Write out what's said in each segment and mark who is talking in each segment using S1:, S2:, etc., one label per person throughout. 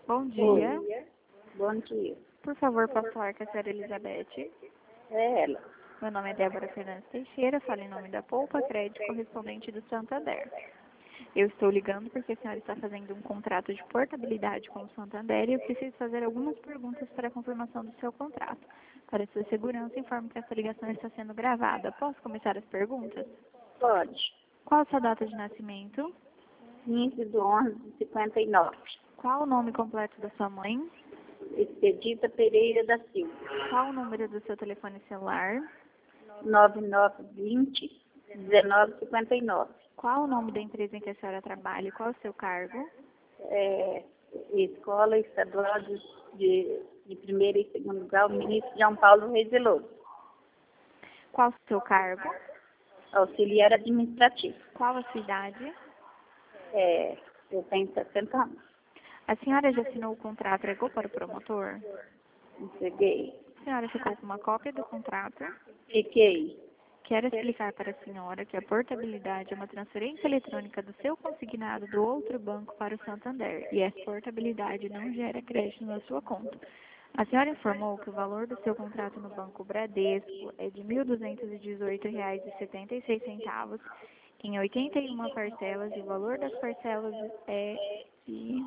S1: Bom dia.
S2: Bom dia.
S1: Por favor, posso falar com a senhora Elizabeth?
S2: É ela.
S1: Meu nome é Débora Fernandes Teixeira, falo em nome da Poupa Crédito correspondente do Santander. Eu estou ligando porque a senhora está fazendo um contrato de portabilidade com o Santander e eu preciso fazer algumas perguntas para a confirmação do seu contrato. Para sua segurança, informo que essa ligação está sendo gravada. Posso começar as perguntas?
S2: Pode.
S1: Qual a sua data de nascimento?
S2: 15/11/59.
S1: Qual o nome completo da sua mãe?
S2: Expedita Pereira da Silva.
S1: Qual o número do seu telefone celular?
S2: 9920-1959.
S1: Qual o nome da empresa em que a senhora trabalha e qual o seu cargo?
S2: Escola Estadual de Primeiro e Segundo Grau, Ministro João Paulo Reis Veloso.
S1: Qual o seu cargo?
S2: Auxiliar administrativo.
S1: Qual a sua idade?
S2: Eu tenho 60 anos.
S1: A senhora já assinou o contrato e ligou para o promotor?
S2: Cheguei.
S1: A senhora ficou com uma cópia do contrato?
S2: Fiquei.
S1: Quero explicar para a senhora que a portabilidade é uma transferência eletrônica do seu consignado do outro banco para o Santander e essa portabilidade não gera crédito na sua conta. A senhora informou que o valor do seu contrato no Banco Bradesco é de R$ 1.218,76 em 81 parcelas e o valor das parcelas é de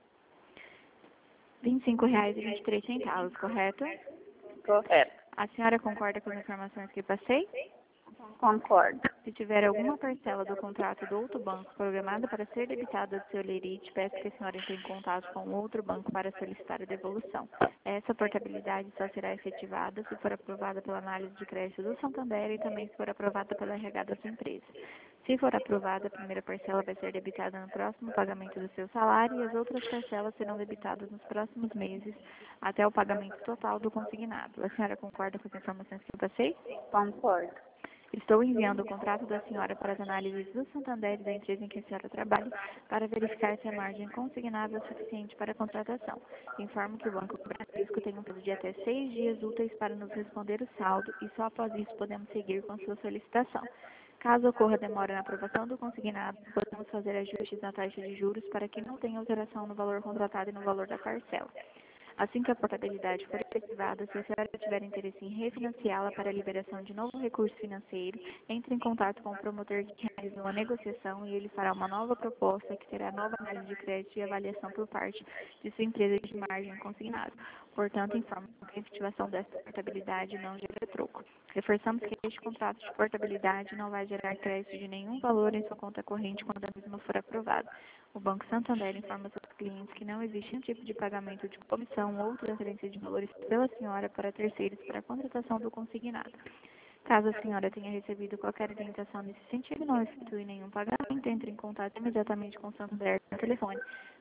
S1: R$ 25,23, correto?
S2: Correto.
S1: A senhora concorda com as informações que passei?
S2: Concordo.
S1: Se tiver alguma parcela do contrato do outro banco programada para ser debitada do seu lerite, peço que a senhora entre em contato com o outro banco para solicitar a devolução. Essa portabilidade só será efetivada se for aprovada pela análise de crédito do Santander e também se for aprovada pela RH da sua empresa. Se for aprovada, a primeira parcela vai ser debitada no próximo pagamento do seu salário e as outras parcelas serão debitadas nos próximos meses até o pagamento total do consignado. A senhora concorda com as informações que eu passei?
S2: Concordo.
S1: Estou enviando o contrato da senhora para as análises do Santander e da empresa em que a senhora trabalha para verificar se a margem consignada é suficiente para a contratação. Informo que o Banco Bradesco tem um prazo de até 6 dias úteis para nos responder o saldo e só após isso podemos seguir com sua solicitação. Caso ocorra demora na aprovação do consignado, podemos fazer ajustes na taxa de juros para que não tenha alteração no valor contratado e no valor da parcela. Assim que a portabilidade for efetivada, se a senhora tiver interesse em refinanciá-la para a liberação de novo recurso financeiro, entre em contato com o promotor que realizou a negociação e ele fará uma nova proposta que terá nova análise de crédito e avaliação por parte de sua empresa de margem consignada. Portanto, informo que a efetivação desta portabilidade não gera troco. Reforçamos que este contrato de portabilidade não vai gerar crédito de nenhum valor em sua conta corrente quando a mesma for aprovada. O Banco Santander informa seus clientes que não existe nenhum tipo de pagamento de comissão ou transferência de valores pela senhora para terceiros para a contratação do consignado. Caso a senhora tenha recebido qualquer orientação nesse sentido e não efetue nenhum pagamento, entre em contato imediatamente com o Santander no telefone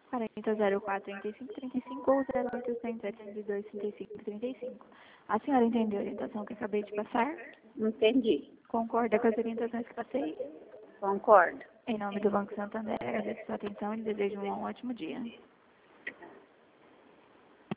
S1: 4004-3535 ou 0800-702-3535. A senhora entendeu a orientação que acabei de passar?
S2: Entendi.
S1: Concorda com as orientações que passei?
S2: Concordo.
S1: Em nome do Banco Santander, agradeço a sua atenção e lhe desejo um ótimo dia.